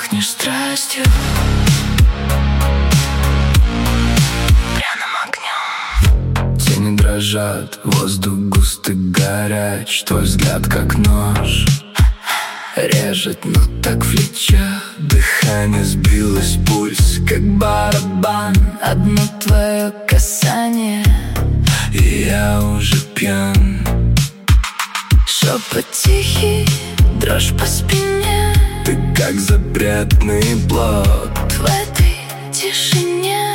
пахнешь страстью, пряным огнем. Тени дрожат, воздух густо горяч, твой взгляд как нож режет, но так в плечах. Дыхание сбилось, пульс как барабан. Одно твое касание, и я уже пьян. Шепот тихий, дрожь по спине. Ты как запретный плод в этой тишине.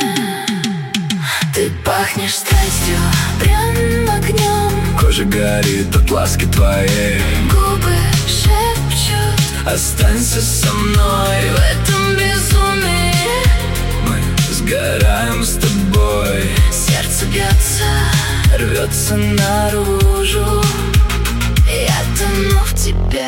Ты пахнешь страстью, пряным огнем. Кожа горит от ласки твоей, губы шепчут: останься со мной в этом безумии. Мы сгораем с тобой. Сердце бьется, рвется наружу. Я тону в тебе,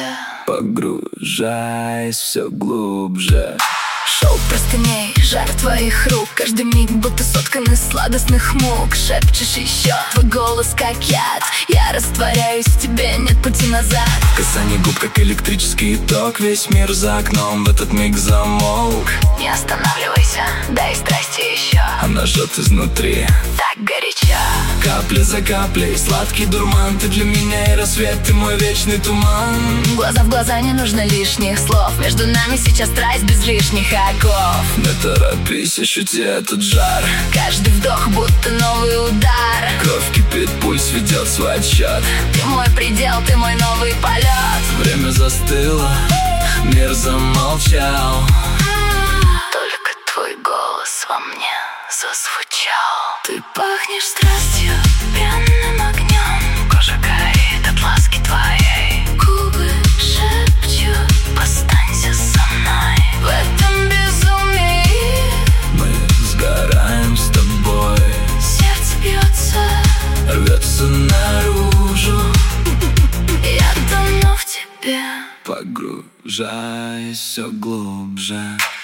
погружаясь все глубже. Шелк простыней, жар твоих рук, каждый миг будто соткан из сладостных мук. Шепчешь еще, твой голос как яд. Я растворяюсь в тебе, нет пути назад. Касание губ как электрический ток. Весь мир за окном в этот миг замолк. Не останавливайся, дай страсти еще. Она жжет изнутри, так горячо. Капля за каплей, сладкий дурман. Ты для меня и рассвет, ты мой вечный туман. Глаза в глаза, не нужно лишних слов. Между нами сейчас страсть без лишних оков. Не торопись, ощути этот жар. Каждый вдох будто новый удар. Кровь кипит, пульс ведет свой отсчет. Ты мой предел, ты мой новый полет. Время застыло, мир замолчал. Только твой голос во мне зазвучал. Ты пахнешь страстью, пряным огнем. Кожа горит от ласки твоей. Губы шепчут: останься со мной в этом безумии. Мы сгораем с тобой. Сердце бьется, рвется наружу. Я тону в тебе, погружаясь все глубже.